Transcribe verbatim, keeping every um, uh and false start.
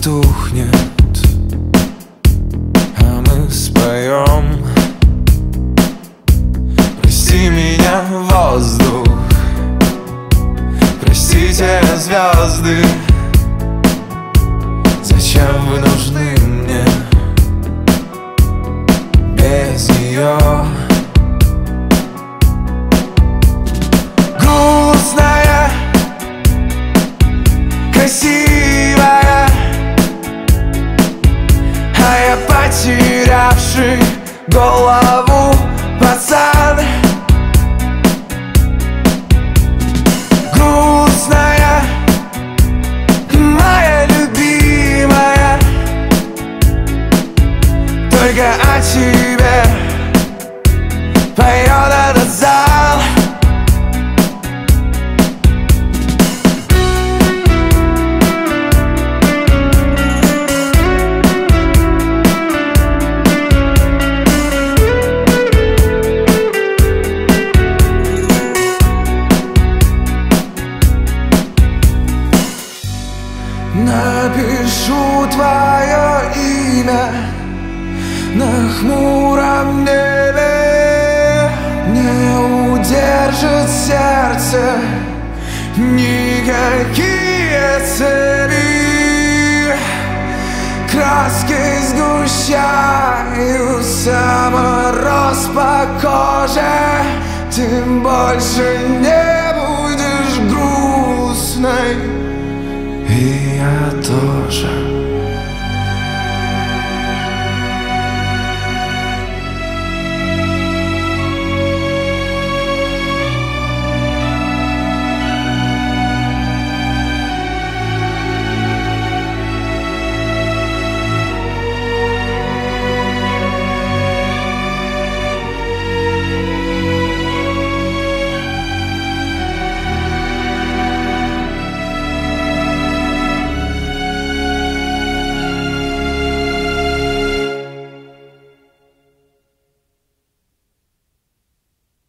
потухнет, а мы споем. Прости меня, воздух, простите, звезды, зачем вы нужны мне без нее? Грустная, красивая, а я потерявший голову пацан. Грустная, моя любимая, только о тебе поет этот зал. Напишу твое имя на хмуром небе, не удержит сердце никакие цепи. Краски сгущаются, мороз по коже, ты больше не будешь грустной, и я тоже.